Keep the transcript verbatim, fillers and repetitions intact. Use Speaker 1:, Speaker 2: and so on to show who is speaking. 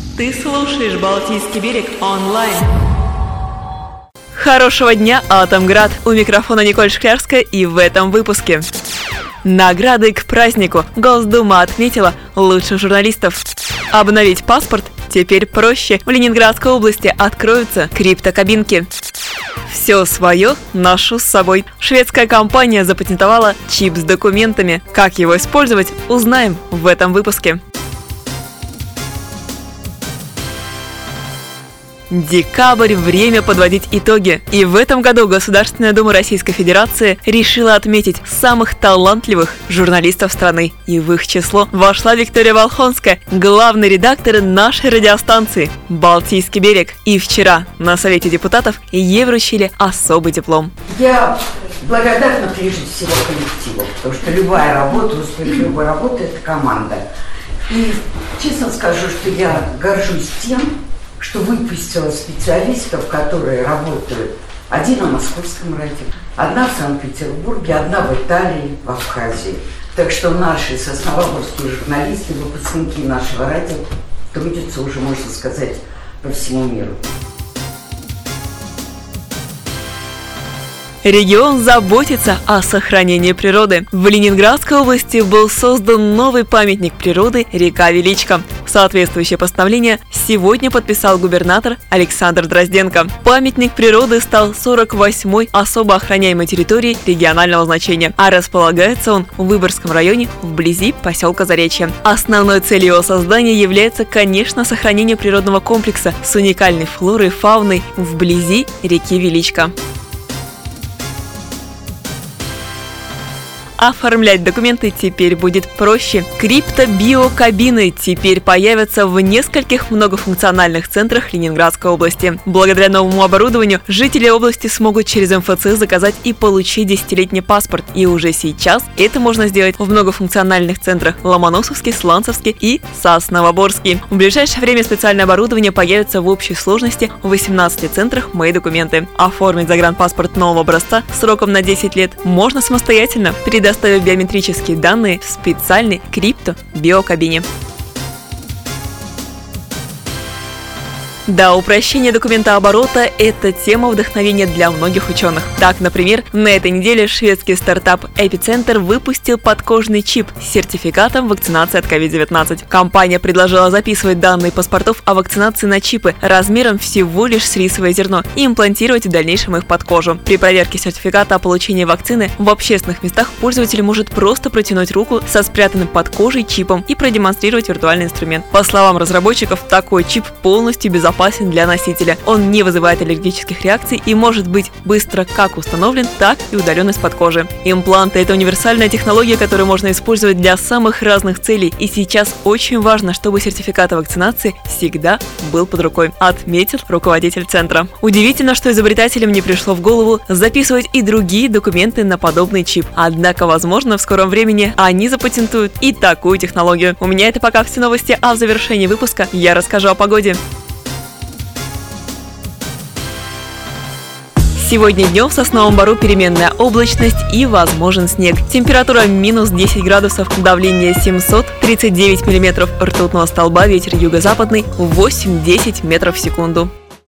Speaker 1: Ты слушаешь «Балтийский берег» онлайн. Хорошего дня, Атомград! У микрофона Николь Шклярская, и в этом выпуске. Награды к празднику. Госдума отметила лучших журналистов. Обновить паспорт теперь проще. В Ленинградской области откроются криптокабинки. Все свое ношу с собой. Шведская компания запатентовала чип с документами. Как его использовать, узнаем в этом выпуске. Декабрь – время подводить итоги. И в этом году Государственная Дума Российской Федерации решила отметить самых талантливых журналистов страны. И в их число вошла Виктория Волхонская, главный редактор нашей радиостанции «Балтийский берег». И вчера на Совете депутатов ей вручили особый диплом.
Speaker 2: Я благодарна прежде всего коллективу, потому что любая работа, успех любой работы – это команда. И честно скажу, что я горжусь тем, что выпустила специалистов, которые работают. Один на Московском радио, одна в Санкт-Петербурге, одна в Италии, в Абхазии. Так что наши сосновоборские журналисты, выпускники нашего радио трудятся уже, можно сказать, по всему миру.
Speaker 1: Регион заботится о сохранении природы. В Ленинградской области был создан новый памятник природы река Величка. Соответствующее постановление сегодня подписал губернатор Александр Дрозденко. Памятник природы стал сорок восьмой особо охраняемой территорией регионального значения, а располагается он в Выборгском районе вблизи поселка Заречье. Основной целью его создания является, конечно, сохранение природного комплекса с уникальной флорой и фауной вблизи реки Величка. Оформлять документы теперь будет проще. Крипто-биокабины теперь появятся в нескольких многофункциональных центрах Ленинградской области. Благодаря новому оборудованию жители области смогут через эм эф цэ заказать и получить десятилетний паспорт. И уже сейчас это можно сделать в многофункциональных центрах Ломоносовский, Сланцевский и Сосновоборский. В ближайшее время специальное оборудование появится в общей сложности в восемнадцати центрах «Мои документы». Оформить загранпаспорт нового образца сроком на десять лет можно самостоятельно, предоставив биометрические данные в специальной крипто-биокабине. Да, упрощение документооборота – это тема вдохновения для многих ученых. Так, например, на этой неделе шведский стартап Эпицентр выпустил подкожный чип с сертификатом вакцинации от ковид девятнадцать. Компания предложила записывать данные паспортов о вакцинации на чипы размером всего лишь с рисовое зерно и имплантировать в дальнейшем их под кожу. При проверке сертификата о получении вакцины в общественных местах пользователь может просто протянуть руку со спрятанным под кожей чипом и продемонстрировать виртуальный инструмент. По словам разработчиков, такой чип полностью безопасен для носителя. Он не вызывает аллергических реакций и может быть быстро как установлен, так и удален из-под кожи. Импланты – это универсальная технология, которую можно использовать для самых разных целей. И сейчас очень важно, чтобы сертификат о вакцинации всегда был под рукой, отметил руководитель центра. Удивительно, что изобретателям не пришло в голову записывать и другие документы на подобный чип. Однако, возможно, в скором времени они запатентуют и такую технологию. У меня это пока все новости, а в завершении выпуска я расскажу о погоде. Сегодня днем в Сосновом Бору переменная облачность и возможен снег. Температура минус десять градусов, давление семьсот тридцать девять миллиметров ртутного столба, ветер юго-западный восемь-десять метров в секунду.